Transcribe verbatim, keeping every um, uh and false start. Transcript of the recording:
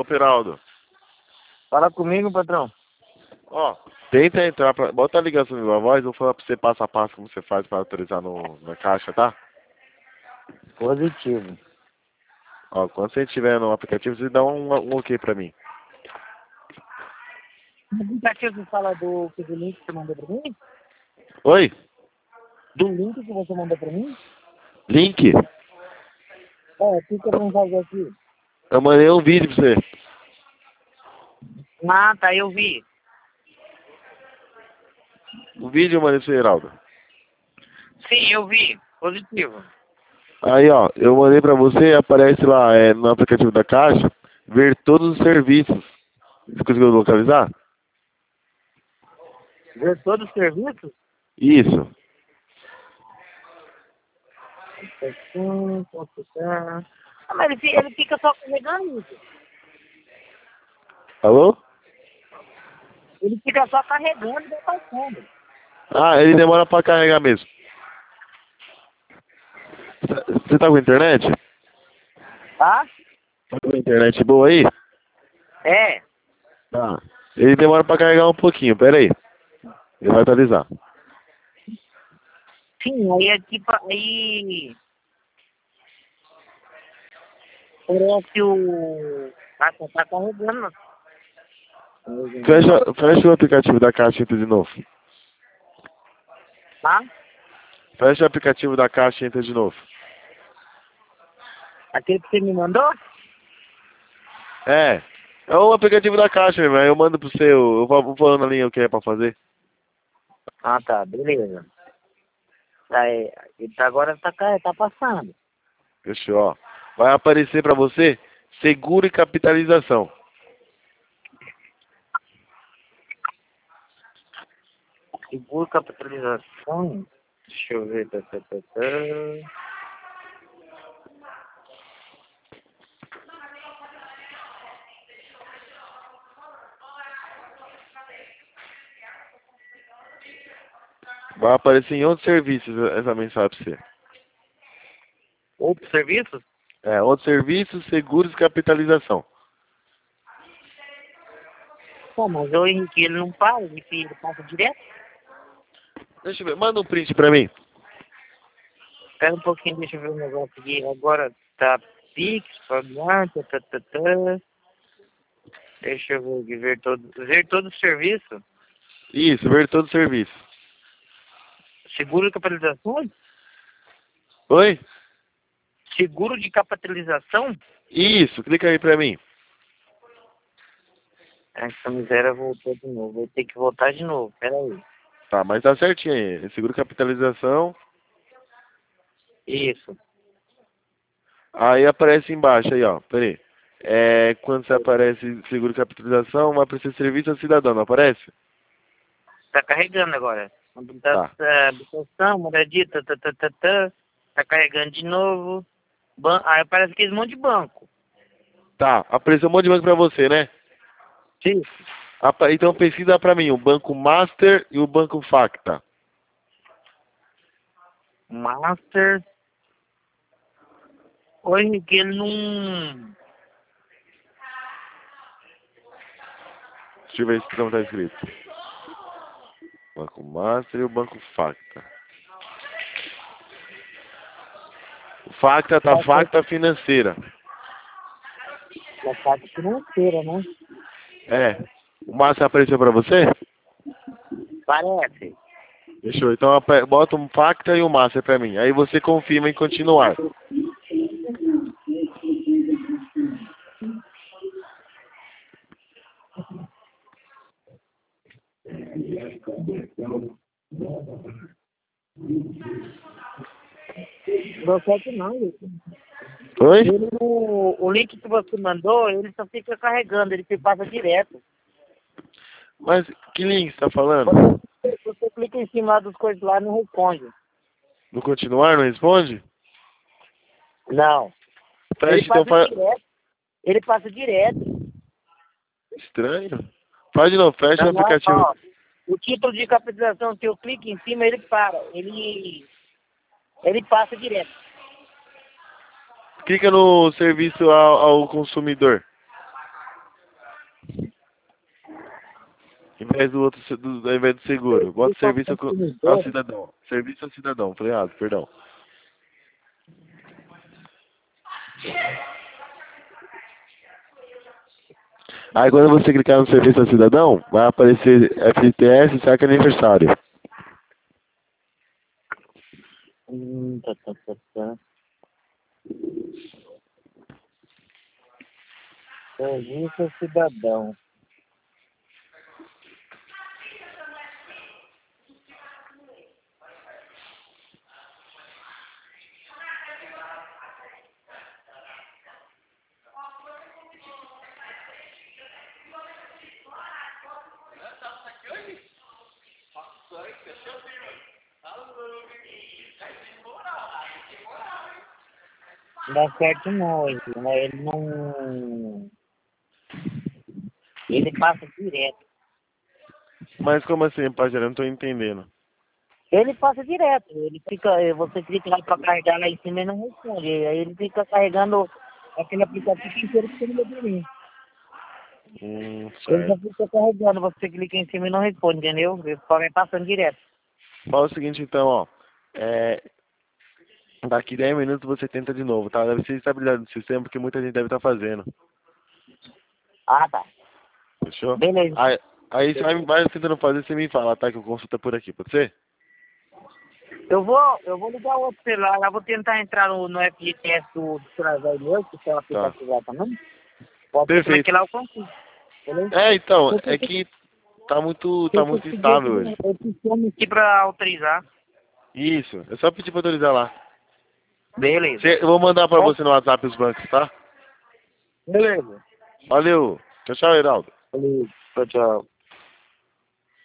Ô, Peraldo. Fala comigo, patrão. Ó, tenta entrar, pra, bota a ligação na voz, eu vou falar pra você passo a passo como você faz pra autorizar no, na caixa, tá? Positivo. Ó, quando você estiver no aplicativo, você dá um, um ok pra mim. No aplicativo você fala do, do link que você mandou pra mim? Oi? Do link que você mandou pra mim? Link? É, o que que eu vou fazer aqui? Eu mandei um vídeo pra você. Ah, tá, eu vi. O vídeo eu mandei pra você, Geraldo. Sim, eu vi. Positivo. Aí, ó, eu mandei pra você, aparece lá é, no aplicativo da caixa, ver todos os serviços. Você conseguiu localizar? Ver todos os serviços? Isso. Ah, mas ele, fi- ele fica só carregando isso. Alô? Ele fica só carregando e vai passando. Ah, ele demora pra carregar mesmo. Você tá com internet? Tá? Tá com internet boa aí? É. Tá. Ele demora pra carregar um pouquinho, pera aí. Ele vai atualizar. Sim, aí é tipo, aí... Parece o... Tá, tá tá carregando. Fecha, fecha o aplicativo da caixa e entra de novo. Tá? Fecha o aplicativo da caixa e entra de novo. Aquele que você me mandou? É. É o aplicativo da caixa, meu irmão. Eu mando pro seu. Eu vou vou falando ali o que é pra fazer. Ah, tá, beleza. Aí, ele tá agora tá, ca- tá passando. Fechou, ó. Vai aparecer pra você seguro e capitalização. Seguro capitalização. Deixa eu ver. Tá, tá, tá, tá. Vai aparecer em outros serviços essa mensagem pra você. Outros serviços? É, outros serviços, seguros e capitalização. Pô, mas o Henrique, ele não para, ele, ele passa direto. Deixa eu ver, manda um print pra mim. Espera um pouquinho, deixa eu ver o negócio aqui. Agora tá Pix, Fabian, tá, tá, tá, tá. Deixa eu ver aqui, ver todo, ver todo o serviço. Isso, ver todo o serviço. Seguro de capitalização? Oi? Seguro de capitalização? Isso, clica aí pra mim. Essa miséria voltou de novo. Vou ter que voltar de novo. Pera aí. Tá, mas tá certinho aí. Seguro e capitalização. Isso. Aí aparece embaixo aí, ó. Pera aí. É, quando você aparece seguro e capitalização, vai aparecer serviço ao cidadão, não aparece? Tá carregando agora. Tá. Habitação, moradia, tá, tá, tá, tá, tá. Tá carregando de novo. Ban aí aparece aquele monte de banco. Tá, apareceu um monte de banco pra você, né? Sim. Apa- Então pesquisa pra mim o Banco Master e o Banco Facta. Master. Hoje que ele não... Deixa eu ver se não tá escrito. Banco Master e o Banco Facta. O Facta tá Facta Financeira. É parte financeira, né? É. O Master apareceu pra você? Parece. Fechou. Então ape- bota um Facta e um Master pra mim. Aí você confirma em continuar. Você que não, Luiz. Oi? Ele, o, o link que você mandou, ele só fica carregando, ele se passa direto. Mas que link você tá falando? Você, você clica em cima dos coisas lá e não responde. No continuar não responde? Não. Fecha Ele então passa faz. direto. Ele passa direto. Estranho. Faz de novo, fecha o Não, não, aplicativo. ó, o título de capitalização, se eu clico em cima, ele para. Ele, ele passa direto. Clica no serviço ao, ao consumidor. Em vez do outro, se- do, ao invés do seguro. Bota serviço ao, co- ao cidadão. Serviço ao cidadão, falei errado, perdão. Aí quando você clicar no serviço ao cidadão, vai aparecer F T S, saque aniversário. Hum, tá, tá, tá, tá. Serviço ao cidadão. Não dá certo não, ele, né? Ele não... Ele passa direto. Mas como assim, parceiro? Eu não tô entendendo. Ele passa direto. Ele fica... Você clica lá pra carregar lá em cima e não responde. Aí ele fica carregando aquele aplicativo inteiro que você não deu mim. Hum, Ele já certo. fica carregando. Você clica em cima e não responde, entendeu? Ele só vai passando direto. Fala o seguinte então, ó. É, daqui dez minutos você tenta de novo, tá? Deve ser estabilidade do sistema, porque muita gente deve estar fazendo. Ah, tá. Fechou? Beleza. Aí, aí você vai, vai tentando fazer, você me fala, tá? Que eu consulto por aqui, pode ser? Eu vou, eu vou ligar o outro celular lá, vou tentar entrar no, no F G T S do, do celular meu, que tem um Tá. aplicativo lá também. Pode ser que Perfeito. naquele lá eu consigo. Beleza? É, então, Eu é preciso- que tá muito, tá eu muito preciso instável hoje. eu preciso aqui pra autorizar. Isso, é só pedir pra autorizar lá. Beleza. Cê- eu vou mandar pra Ó, você no WhatsApp os bancos, tá? beleza. Valeu. Tchau, tchau, Heraldo. Beleza. Tchau, tchau.